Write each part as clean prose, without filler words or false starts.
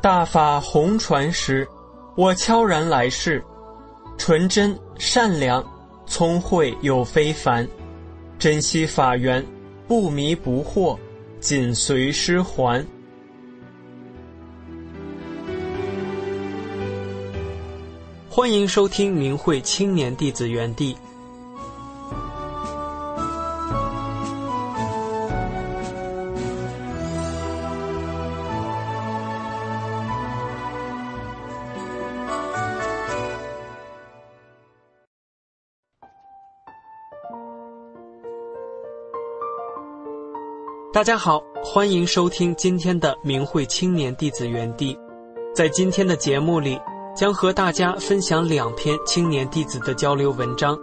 大法红传时，我悄然来世，纯真善良，聪慧又非凡，珍惜法缘，不迷不惑，紧随师还。欢迎收听明慧青年弟子园地。大家好，欢迎收听今天的明慧青年弟子园地。在今天的节目里，将和大家分享2篇青年弟子的交流文章。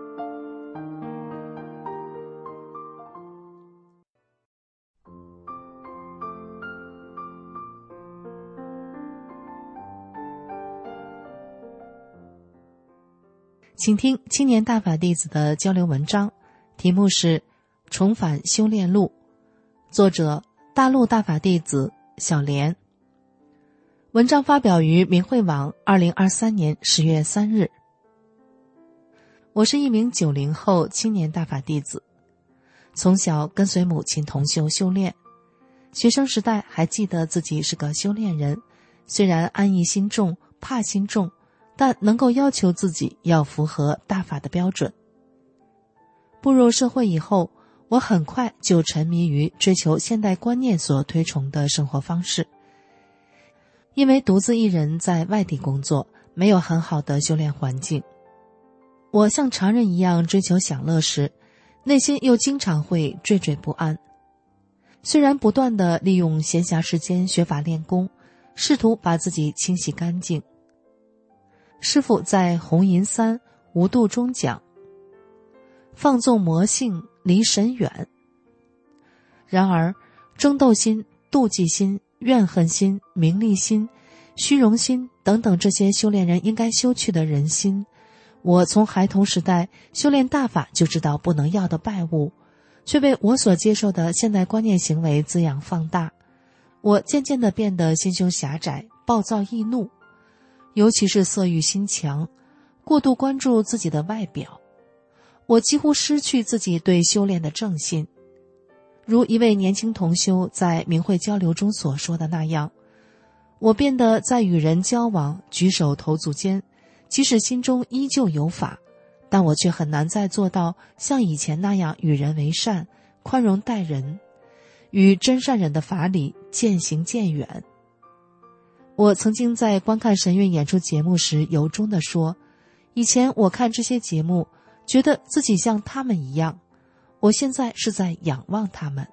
请听青年大法弟子的交流文章，题目是《重返修炼路》，作者大陆大法弟子小莲。文章发表于明慧网2023年10月3日。我是一名90后青年大法弟子，从小跟随母亲同修修炼，学生时代还记得自己是个修炼人，虽然安逸心重，怕心重，但能够要求自己要符合大法的标准。步入社会以后，我很快就沉迷于追求现代观念所推崇的生活方式。因为独自一人在外地工作，没有很好的修炼环境，我像常人一样追求享乐时，内心又经常会惴惴不安。虽然不断地利用闲暇时间学法练功，试图把自己清洗干净。师父在红银3无度中讲，放纵魔性离神远。然而争斗心、妒忌心、怨恨心、名利心、虚荣心等等这些修炼人应该修去的人心，我从孩童时代修炼大法就知道不能要的败物，却被我所接受的现代观念行为滋养放大。我渐渐地变得心胸狭窄，暴躁易怒，尤其是色欲心强，过度关注自己的外表。我几乎失去自己对修炼的正心。如一位年轻同修在明慧交流中所说的那样，我变得在与人交往举手投足间，即使心中依旧有法，但我却很难再做到像以前那样与人为善，宽容待人，与真善人的法理渐行渐远。我曾经在观看神韵演出节目时由衷地说，以前我看这些节目觉得自己像他们一样，我现在是在仰望他们。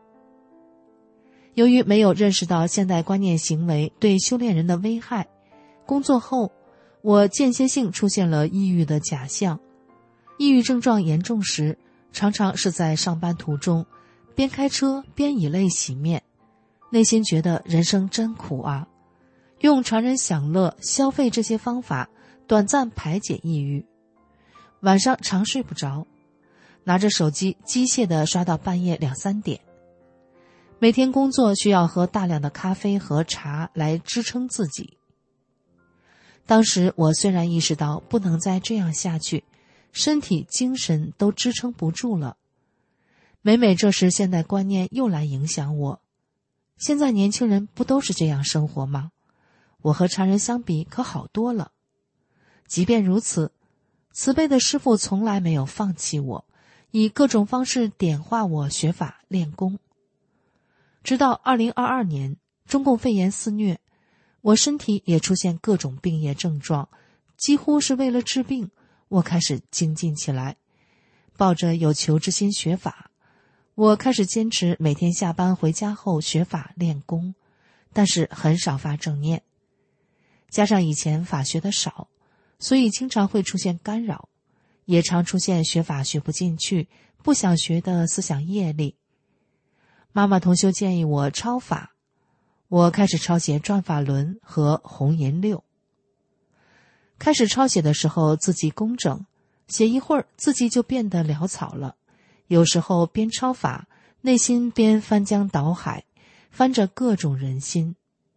由于没有认识到现代观念行为对修炼人的危害，工作后我间歇性出现了抑郁的假象。抑郁症状严重时，常常是在上班途中，边开车边以泪洗面，内心觉得人生真苦啊，用常人享乐消费这些方法短暂排解抑郁。晚上常睡不着，拿着手机机械地刷到半夜2、3点。每天工作需要喝大量的咖啡和茶来支撑自己。当时我虽然意识到不能再这样下去，身体精神都支撑不住了。每每这时现代观念又来影响我，现在年轻人不都是这样生活吗？我和常人相比可好多了。即便如此，慈悲的师父从来没有放弃我，以各种方式点化我学法练功。直到2022年中共肺炎肆虐，我身体也出现各种病业症状，几乎是为了治病，我开始精进起来，抱着有求之心学法。我开始坚持每天下班回家后学法练功，但是很少发正念。加上以前法学的少，所以经常会出现干扰，也常出现学法学不进去，不想学的思想业力。妈妈同修建议我抄法，我开始抄写转法轮和红银6。开始抄写的时候字迹工整，写一会儿字迹就变得潦草了，有时候边抄法，内心边翻江倒海，翻着各种人心。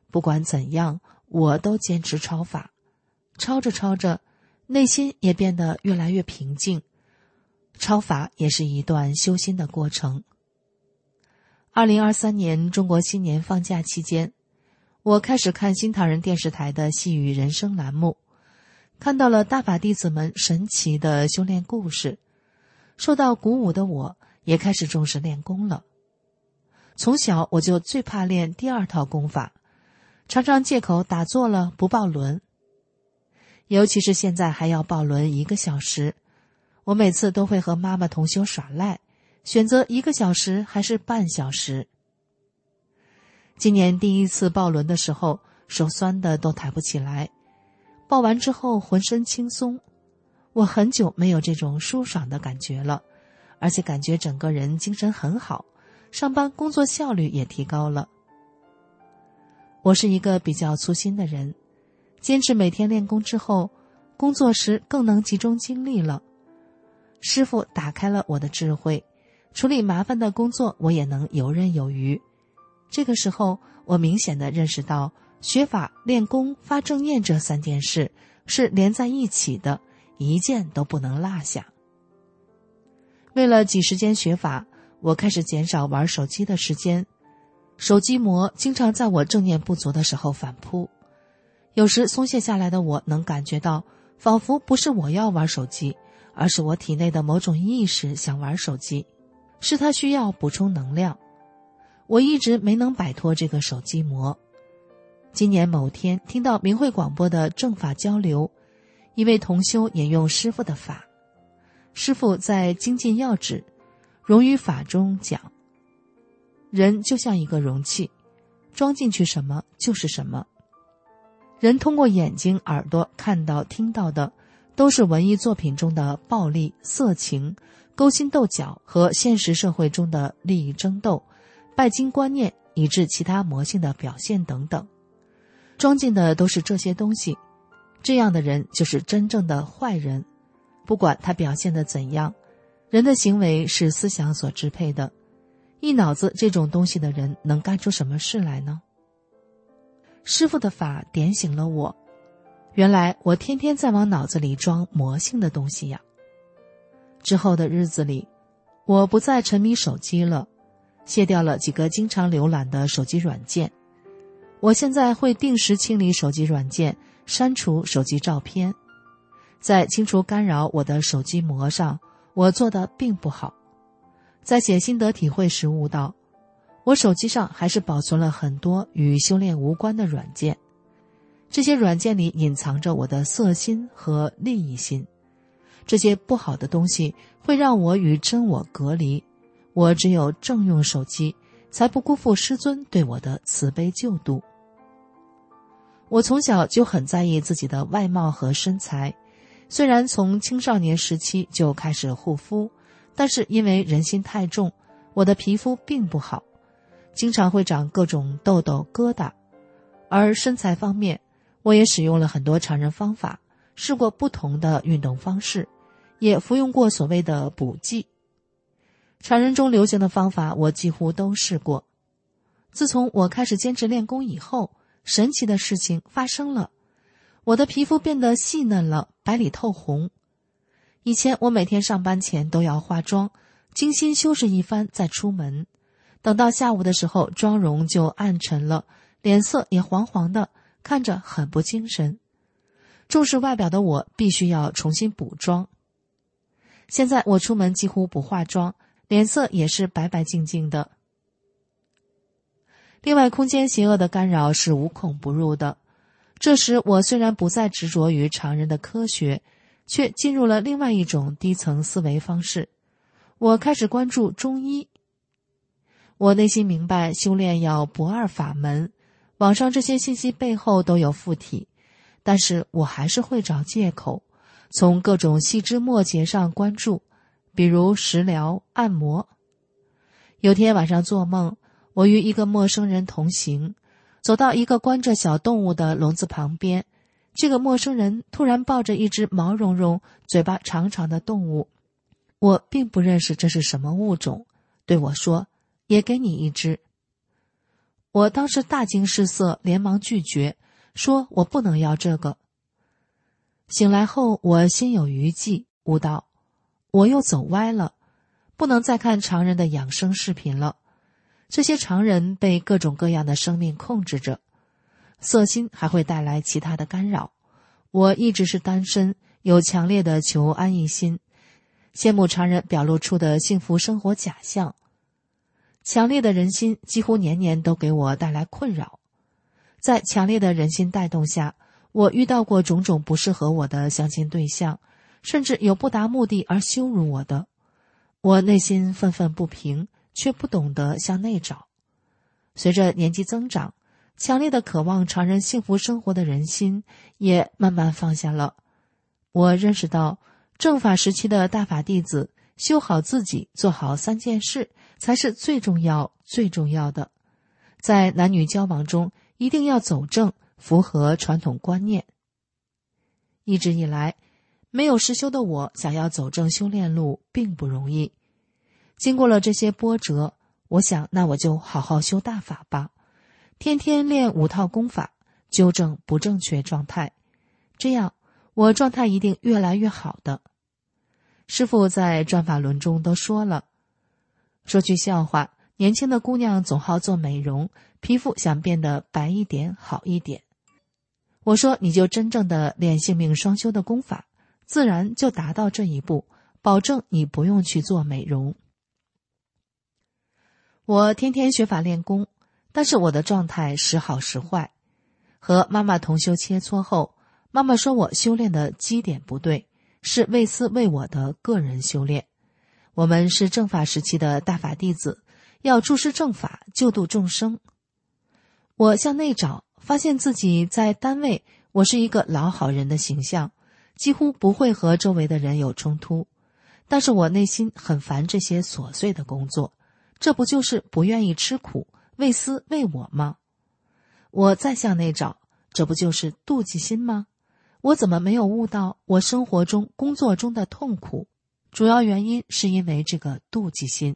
不管怎样，我都坚持抄法。抄着抄着，内心也变得越来越平静。抄法也是一段修心的过程。2023年中国新年放假期间，我开始看新唐人电视台的细语人生栏目，看到了大法弟子们神奇的修炼故事，受到鼓舞的我也开始重视练功了。从小我就最怕练第二套功法，常常借口打坐了不抱轮。尤其是现在还要抱轮1个小时，我每次都会和妈妈同修耍赖，选择1个小时还是半小时。今年第一次抱轮的时候，手酸的都抬不起来，抱完之后浑身轻松。我很久没有这种舒爽的感觉了，而且感觉整个人精神很好，上班工作效率也提高了。我是一个比较粗心的人，坚持每天练功之后，工作时更能集中精力了。师父打开了我的智慧，处理麻烦的工作我也能游刃有余。这个时候，我明显地认识到，学法、练功、发正念这3件事是连在一起的，一件都不能落下。为了挤时间学法，我开始减少玩手机的时间。手机魔经常在我正念不足的时候反扑，有时松懈下来的我能感觉到，仿佛不是我要玩手机，而是我体内的某种意识想玩手机，是它需要补充能量。我一直没能摆脱这个手机魔。今年某天听到明慧广播的正法交流，一位同修引用师父的法。师父在精进要旨溶于法中讲，人就像一个容器，装进去什么就是什么。人通过眼睛、耳朵看到、听到的，都是文艺作品中的暴力、色情、勾心斗角和现实社会中的利益争斗、拜金观念以致其他魔性的表现等等。装进的都是这些东西，这样的人就是真正的坏人。不管他表现得怎样，人的行为是思想所支配的，一脑子这种东西的人能干出什么事来呢？师父的法点醒了我，原来我天天在往脑子里装魔性的东西呀。之后的日子里，我不再沉迷手机了，卸掉了几个经常浏览的手机软件。我现在会定时清理手机软件，删除手机照片。在清除干扰我的手机魔上，我做得并不好。在写心得体会时悟到，我手机上还是保存了很多与修炼无关的软件，这些软件里隐藏着我的色心和利益心，这些不好的东西会让我与真我隔离。我只有正用手机，才不辜负师尊对我的慈悲救度。我从小就很在意自己的外貌和身材，虽然从青少年时期就开始护肤，但是因为人心太重，我的皮肤并不好，经常会长各种痘痘疙瘩。而身材方面，我也使用了很多常人方法，试过不同的运动方式，也服用过所谓的补剂。常人中流行的方法我几乎都试过。自从我开始坚持练功以后，神奇的事情发生了，我的皮肤变得细嫩了，白里透红。以前我每天上班前都要化妆，精心修饰一番再出门，等到下午的时候妆容就暗沉了，脸色也黄黄的，看着很不精神。重视外表的我必须要重新补妆。现在我出门几乎不化妆，脸色也是白白净净的。另外，空间邪恶的干扰是无孔不入的。这时我虽然不再执着于常人的科学，却进入了另外一种低层思维方式。我开始关注中医。我内心明白修炼要不二法门，网上这些信息背后都有附体，但是我还是会找借口，从各种细枝末节上关注，比如食疗、按摩。有天晚上做梦，我与一个陌生人同行，走到一个关着小动物的笼子旁边，这个陌生人突然抱着一只毛茸茸、嘴巴长长的动物。我并不认识这是什么物种，对我说，也给你一只。 我当时大惊失色，连忙拒绝，说我不能要这个。醒来后，我心有余悸，悟道，我又走歪了，不能再看常人的养生视频了。这些常人被各种各样的生命控制着，色心还会带来其他的干扰。我一直是单身，有强烈的求安逸心，羡慕常人表露出的幸福生活假象。强烈的人心几乎年年都给我带来困扰。在强烈的人心带动下，我遇到过种种不适合我的相亲对象，甚至有不达目的而羞辱我的。我内心愤愤不平，却不懂得向内找。随着年纪增长，强烈的渴望常人幸福生活的人心也慢慢放下了。我认识到，正法时期的大法弟子修好自己，做好3件事才是最重要的。在男女交往中，一定要走正，符合传统观念。一直以来，没有实修的我想要走正修炼路并不容易。经过了这些波折，我想那我就好好修大法吧，天天练5套功法，纠正不正确状态，这样我状态一定越来越好的。师父在转法轮中都说了，说句笑话，年轻的姑娘总好做美容，皮肤想变得白一点好一点。我说你就真正的练性命双修的功法，自然就达到这一步，保证你不用去做美容。我天天学法练功，但是我的状态时好时坏。和妈妈同修切磋后，妈妈说我修炼的基点不对，是为私为我的个人修炼。我们是正法时期的大法弟子，要注师正法，救度众生。我向内找，发现自己在单位，我是一个老好人的形象，几乎不会和周围的人有冲突。但是我内心很烦这些琐碎的工作，这不就是不愿意吃苦，为私为我吗？我再向内找，这不就是妒忌心吗？我怎么没有悟到我生活中工作中的痛苦？主要原因是因为这个妒忌心。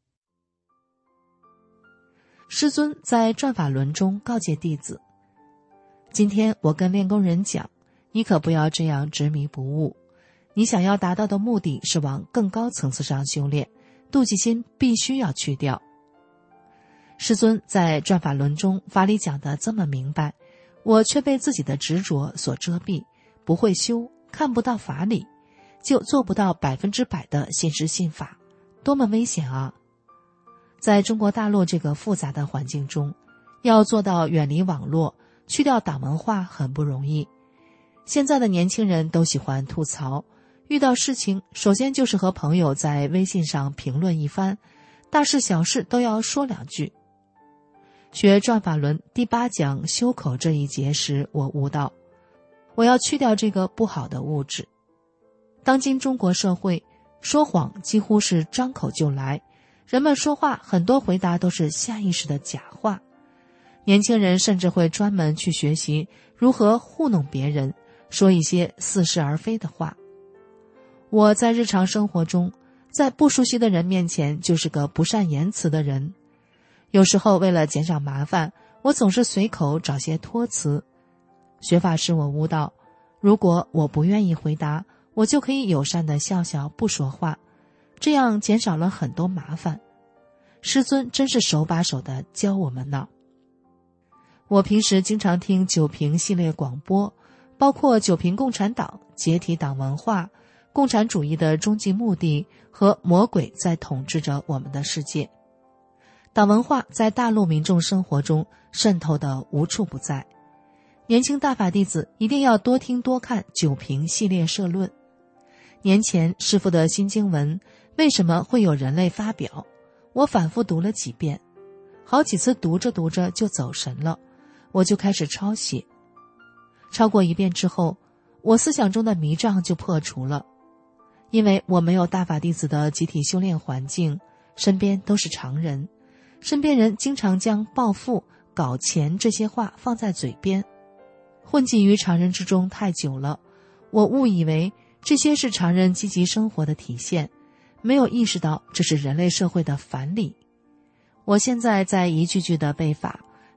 师尊在转法轮中告诫弟子，今天我跟练功人讲，你可不要这样执迷不悟，你想要达到的目的是往更高层次上修炼，妒忌心必须要去掉。师尊在转法轮中法理讲得这么明白，我却被自己的执着所遮蔽，不会修，看不到法理，就做不到100%的信师信法，多么危险啊！在中国大陆这个复杂的环境中，要做到远离网络，去掉党文化很不容易。现在的年轻人都喜欢吐槽，遇到事情首先就是和朋友在微信上评论一番，大事小事都要说2句。学转法轮第8讲修口这一节时，我悟到，我要去掉这个不好的物质。当今中国社会，说谎几乎是张口就来，人们说话很多回答都是下意识的假话。年轻人甚至会专门去学习如何糊弄别人，说一些似是而非的话。我在日常生活中，在不熟悉的人面前就是个不善言辞的人。有时候为了减少麻烦，我总是随口找些托词。学法时我悟到，如果我不愿意回答，我就可以友善地笑笑不说话，这样减少了很多麻烦。师尊真是手把手地教我们呢。我平时经常听九评系列广播，包括九评共产党、解体党文化、共产主义的终极目的和魔鬼在统治着我们的世界。党文化在大陆民众生活中渗透的无处不在。年轻大法弟子一定要多听多看九评系列社论。年前师父的新经文为什么会有人类发表，我反复读了几遍，好几次读着读着就走神了，我就开始抄写。超过1遍之后，我思想中的迷障就破除了。因为我没有大法弟子的集体修炼环境，身边都是常人，身边人经常将暴富、搞钱这些话放在嘴边，混迹于常人之中太久了，我误以为这些是常人积极生活的体现，没有意识到这是人类社会的反理。我现在在一句句的背法，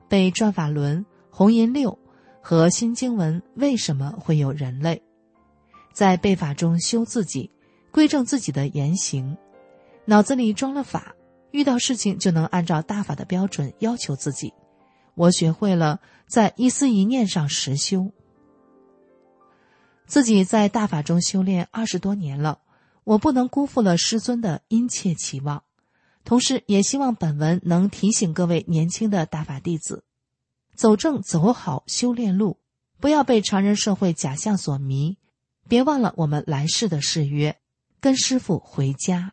背转法轮、红银六和新经文为什么会有人类，在背法中修自己，规正自己的言行，脑子里装了法，遇到事情就能按照大法的标准要求自己。我学会了在一思一念上实修。自己在大法中修炼20多年了，我不能辜负了师尊的殷切期望，同时也希望本文能提醒各位年轻的大法弟子，走正走好修炼路，不要被常人社会假象所迷，别忘了我们来世的誓约，跟师父回家。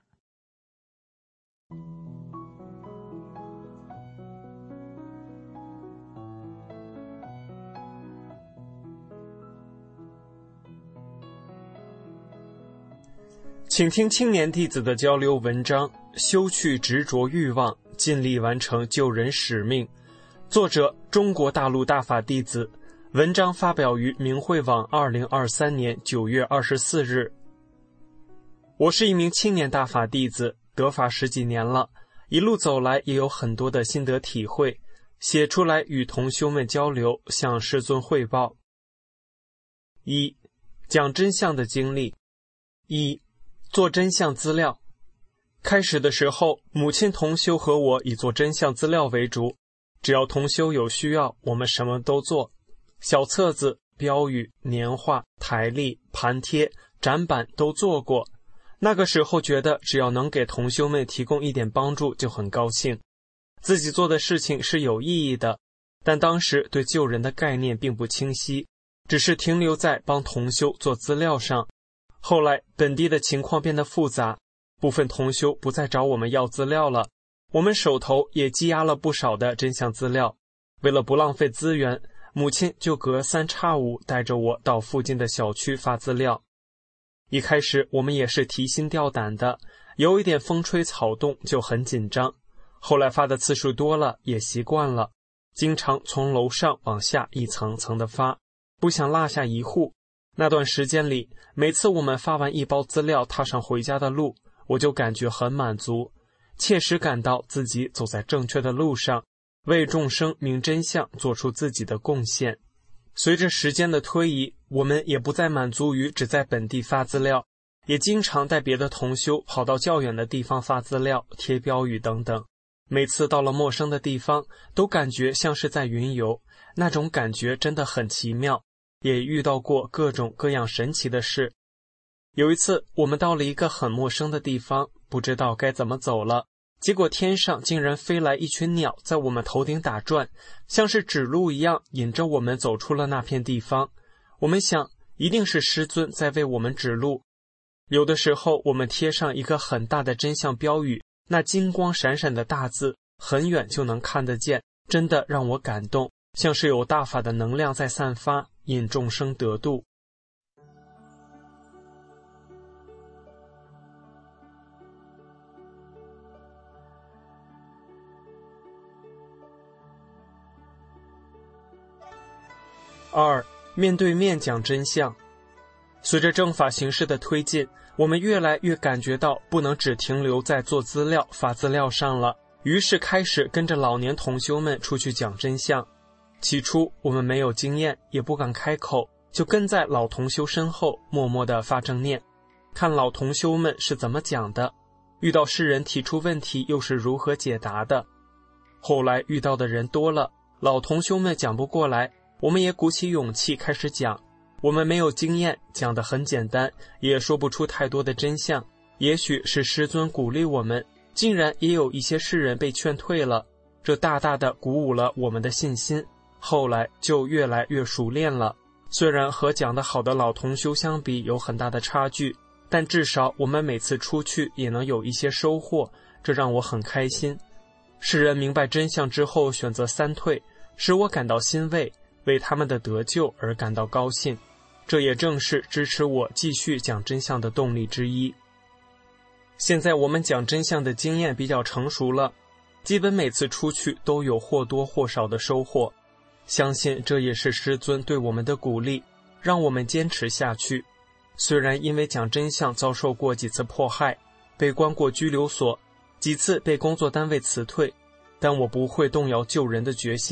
请听青年弟子的交流文章，修去执着欲望，尽力完成救人使命。作者：中国大陆大法弟子。文章发表于明慧网2023年9月24日。我是一名青年大法弟子，得法10几年了，一路走来也有很多的心得体会，写出来与同修们交流，向师尊汇报。1. 讲真相的经历。1. 做真相资料。开始的时候，母亲同修和我以做真相资料为主，只要同修有需要，我们什么都做。小册子、标语、年画、台历、盘贴、展板都做过。那个时候觉得只要能给同修们提供一点帮助就很高兴，自己做的事情是有意义的，但当时对救人的概念并不清晰，只是停留在帮同修做资料上。后来本地的情况变得复杂，部分同修不再找我们要资料了，我们手头也积压了不少的真相资料。为了不浪费资源，母亲就隔3差5带着我到附近的小区发资料。一开始我们也是提心吊胆的，有一点风吹草动就很紧张。后来发的次数多了，也习惯了，经常从楼上往下一层层的发，不想落下一户。那段时间里，每次我们发完一包资料踏上回家的路，我就感觉很满足，切实感到自己走在正确的路上，为众生明真相做出自己的贡献。随着时间的推移，我们也不再满足于只在本地发资料，也经常带别的同修跑到较远的地方发资料、贴标语等等。每次到了陌生的地方，都感觉像是在云游，那种感觉真的很奇妙，也遇到过各种各样神奇的事。有一次，我们到了一个很陌生的地方，不知道该怎么走了，结果天上竟然飞来一群鸟，在我们头顶打转，像是指路一样，引着我们走出了那片地方。我们想，一定是师尊在为我们指路。有的时候，我们贴上一个很大的真相标语，那金光闪闪的大字，很远就能看得见，真的让我感动，像是有大法的能量在散发，引众生得度。2. 面对面讲真相。随着正法形势的推进，我们越来越感觉到不能只停留在做资料、发资料上了，于是开始跟着老年同修们出去讲真相。起初我们没有经验，也不敢开口，就跟在老同修身后默默地发正念，看老同修们是怎么讲的，遇到世人提出问题又是如何解答的。后来遇到的人多了，老同修们讲不过来，我们也鼓起勇气开始讲。我们没有经验，讲得很简单，也说不出太多的真相。也许是师尊鼓励我们，竟然也有一些世人被劝退了，这大大的鼓舞了我们的信心。后来就越来越熟练了，虽然和讲得好的老同修相比有很大的差距，但至少我们每次出去也能有一些收获，这让我很开心。世人明白真相之后选择3退，使我感到欣慰，为他们的得救而感到高兴，这也正是支持我继续讲真相的动力之一。现在我们讲真相的经验比较成熟了，基本每次出去都有或多或少的收获，相信这也是师尊对我们的鼓励，让我们坚持下去。虽然因为讲真相遭受过几次迫害，被关过拘留所，几次被工作单位辞退，但我不会动摇救人的决心，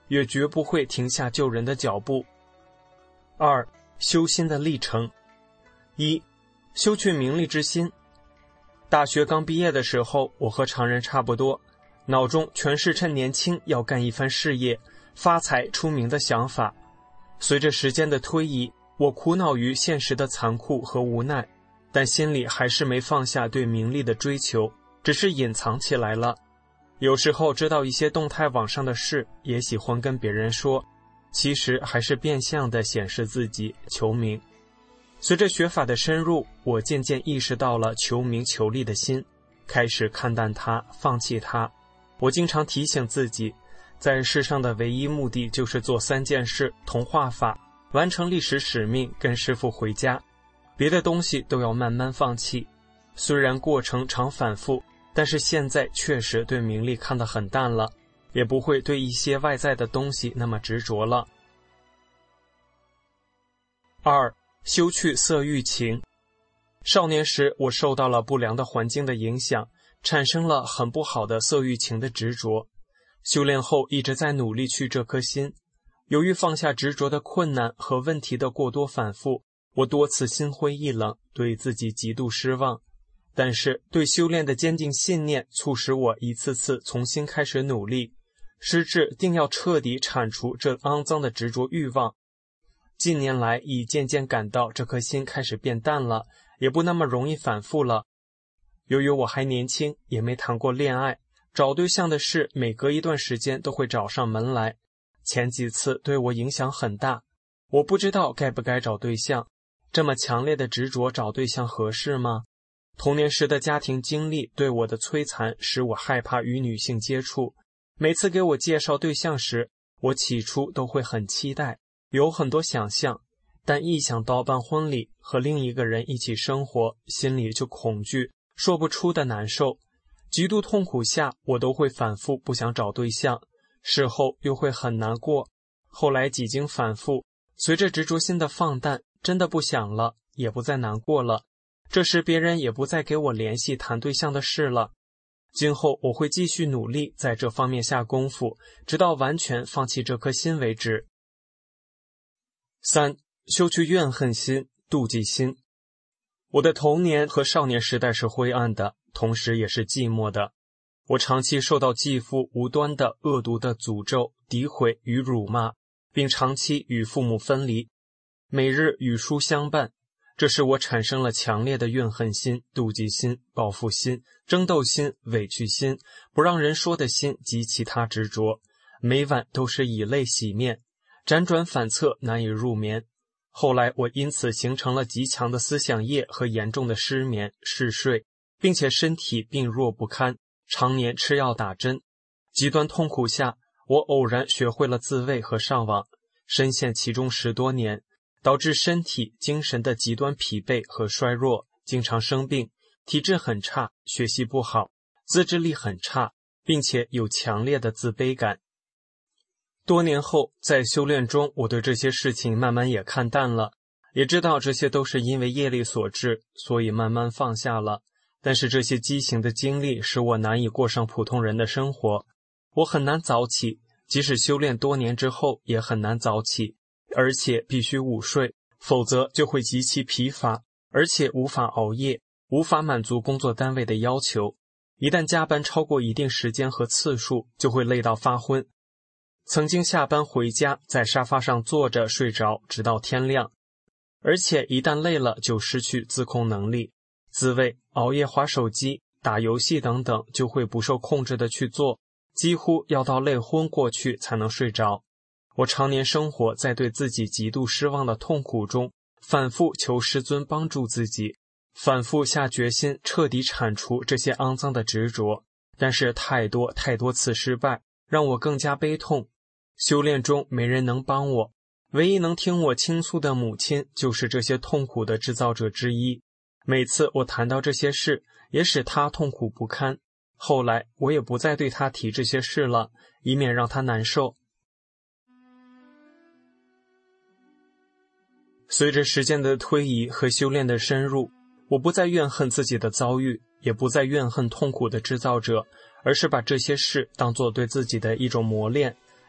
也绝不会停下救人的脚步。2. 修心的历程。1. 修去名利之心。大学刚毕业的时候，我和常人差不多，脑中全是趁年轻要干一番事业、发财出名的想法。随着时间的推移，我苦恼于现实的残酷和无奈，但心里还是没放下对名利的追求，只是隐藏起来了。有时候知道一些动态网上的事，也喜欢跟别人说，其实还是变相地显示自己，求名。随着学法的深入，我渐渐意识到了求名求利的心，开始看淡它，放弃它。我经常提醒自己，在世上的唯一目的就是做3件事：同化法，完成历史使命，跟师父回家。别的东西都要慢慢放弃。虽然过程常反复，但是现在确实对名利看得很淡了，也不会对一些外在的东西那么执着了。2. 修去色欲情。少年时，我受到了不良的环境的影响，产生了很不好的色欲情的执着。修炼后一直在努力去这颗心。由于放下执着的困难和问题的过多反复，我多次心灰意冷，对自己极度失望。但是对修炼的坚定信念促使我一次次重新开始努力，矢志定要彻底铲除这肮脏的执着欲望。近年来已渐渐感到这颗心开始变淡了，也不那么容易反复了。由于我还年轻，也没谈过恋爱，找对象的事每隔一段时间都会找上门来，前几次对我影响很大。我不知道该不该找对象，这么强烈的执着找对象合适吗？童年时的家庭经历对我的摧残，使我害怕与女性接触。每次给我介绍对象时，我起初都会很期待，有很多想象，但一想到办婚礼和另一个人一起生活，心里就恐惧，说不出的难受。极度痛苦下，我都会反复不想找对象，事后又会很难过。后来几经反复，随着执着心的放淡，真的不想了，也不再难过了。这时别人也不再给我联系谈对象的事了。今后我会继续努力在这方面下功夫，直到完全放弃这颗心为止。3. 修去怨恨心、妒忌心。我的童年和少年时代是灰暗的，同时也是寂寞的。我长期受到继父无端的恶毒的诅咒、诋毁与辱骂，并长期与父母分离，每日与书相伴。这使我产生了强烈的怨恨心、妒忌心、报复心、争斗心、委屈心、不让人说的心及其他执着，每晚都是以泪洗面，辗转反侧，难以入眠。后来我因此形成了极强的思想业和严重的失眠、嗜睡，并且身体病弱不堪，常年吃药打针。极端痛苦下，我偶然学会了自慰和上网，深陷其中10多年，导致身体、精神的极端疲惫和衰弱，经常生病，体质很差，学习不好，自制力很差，并且有强烈的自卑感。多年后，在修炼中，我对这些事情慢慢也看淡了，也知道这些都是因为业力所致，所以慢慢放下了。但是这些畸形的经历使我难以过上普通人的生活，我很难早起，即使修炼多年之后也很难早起，而且必须午睡，否则就会极其疲乏，而且无法熬夜，无法满足工作单位的要求。一旦加班超过一定时间和次数，就会累到发昏。曾经下班回家，在沙发上坐着睡着，直到天亮。而且一旦累了，就失去自控能力，自慰、熬夜滑手机、打游戏等等，就会不受控制的去做，几乎要到累昏过去才能睡着。我常年生活在对自己极度失望的痛苦中，反复求师尊帮助自己，反复下决心彻底铲除这些肮脏的执着，但是太多次失败，让我更加悲痛。修炼中没人能帮我，唯一能听我倾诉的母亲就是这些痛苦的制造者之一。每次我谈到这些事，也使她痛苦不堪。后来我也不再对她提这些事了，以免让她难受。随着时间的推移和修炼的深入，我不再怨恨自己的遭遇，也不再怨恨痛苦的制造者，而是把这些事当作对自己的一种磨练，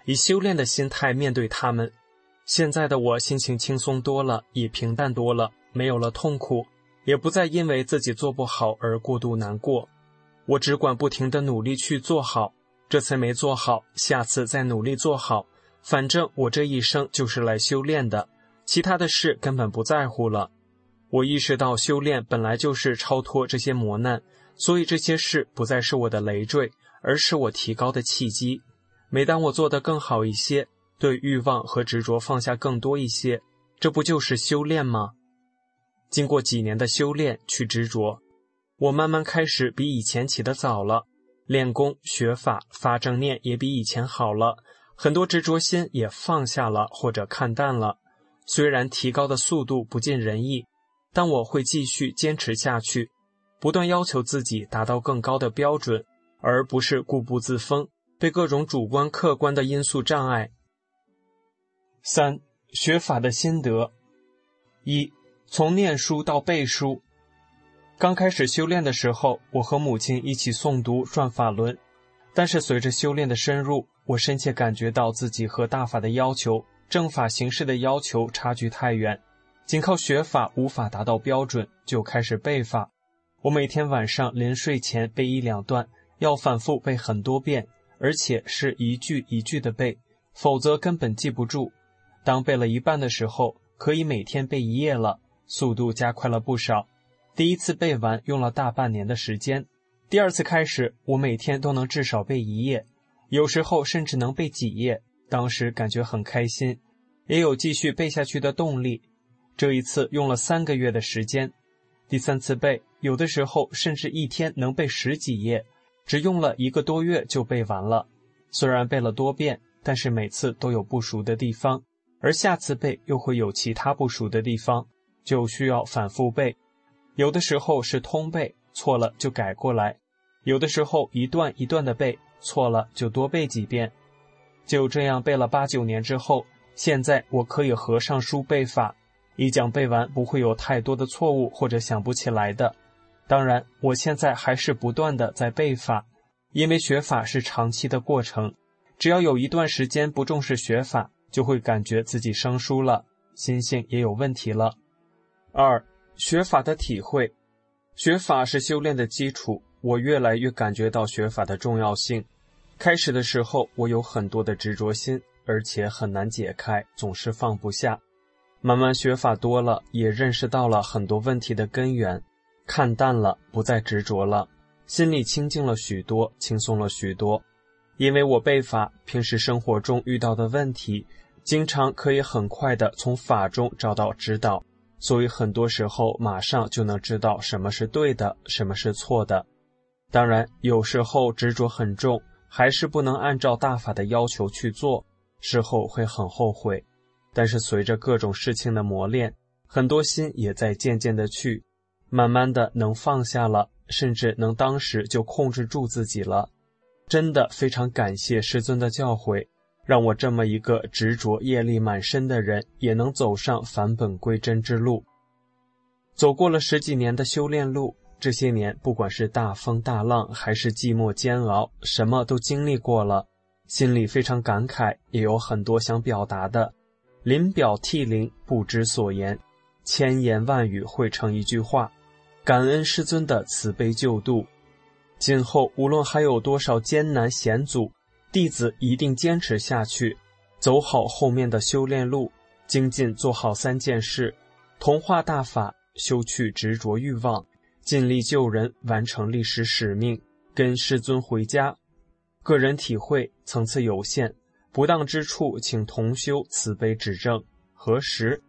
以修炼的心态面对他们。现在的我心情轻松多了，也平淡多了，没有了痛苦，也不再因为自己做不好而过度难过。我只管不停地努力去做好，这次没做好，下次再努力做好，反正我这一生就是来修炼的，其他的事根本不在乎了。我意识到修炼本来就是超脱这些磨难，所以这些事不再是我的累赘，而是我提高的契机。每当我做得更好一些，对欲望和执着放下更多一些，这不就是修炼吗？经过几年的修炼去执着，我慢慢开始比以前起得早了，练功学法发正念也比以前好了，很多执着心也放下了或者看淡了。虽然提高的速度不尽人意，但我会继续坚持下去，不断要求自己达到更高的标准，而不是固步自封，被各种主观客观的因素障碍。3. 学法的心得。1. 从念书到背书。刚开始修炼的时候，我和母亲一起诵读转法轮，但是随着修炼的深入，我深切感觉到自己和大法的要求、正法形式的要求差距太远，仅靠学法无法达到标准，就开始背法。我每天晚上临睡前背1-2段，要反复背很多遍，而且是一句一句的背，否则根本记不住。当背了一半的时候，可以每天背1页了，速度加快了不少。第一次背完用了大半年的时间，第二次开始，我每天都能至少背1页，有时候甚至能背几页，当时感觉很开心，也有继续背下去的动力。这一次用了3个月的时间，第3次背，有的时候甚至一天能背10几页，只用了1个多月就背完了。虽然背了多遍，但是每次都有不熟的地方，而下次背又会有其他不熟的地方，就需要反复背。有的时候是通背，错了就改过来，有的时候一段一段的背，错了就多背几遍。就这样背了8-9年之后，现在我可以合上书背法，一讲背完不会有太多的错误或者想不起来的。当然，我现在还是不断的在背法，因为学法是长期的过程，只要有一段时间不重视学法，就会感觉自己生疏了，心性也有问题了。2. 学法的体会。学法是修炼的基础，我越来越感觉到学法的重要性。开始的时候，我有很多的执着心，而且很难解开，总是放不下。慢慢学法多了，也认识到了很多问题的根源，看淡了，不再执着了，心里清静了许多，轻松了许多。因为我背法，平时生活中遇到的问题，经常可以很快地从法中找到指导，所以很多时候马上就能知道什么是对的，什么是错的。当然，有时候执着很重，还是不能按照大法的要求去做，事后会很后悔。但是随着各种事情的磨练，很多心也在渐渐的去，慢慢的能放下了，甚至能当时就控制住自己了。真的非常感谢师尊的教诲，让我这么一个执着业力满身的人也能走上返本归真之路。走过了10几年的修炼路，这些年不管是大风大浪还是寂寞煎熬，什么都经历过了，心里非常感慨，也有很多想表达的。临表涕零，不知所言，千言万语汇成一句话，感恩师尊的慈悲救度。今后无论还有多少艰难险阻，弟子一定坚持下去，走好后面的修炼路，精进做好3件事：同化大法，修去执着欲望，尽力救人，完成历史使命，跟师尊回家。个人体会层次有限，不当之处请同修慈悲指正。何时？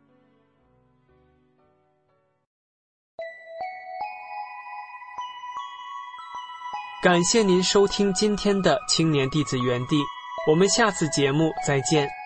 感谢您收听今天的青年弟子园地，我们下次节目再见。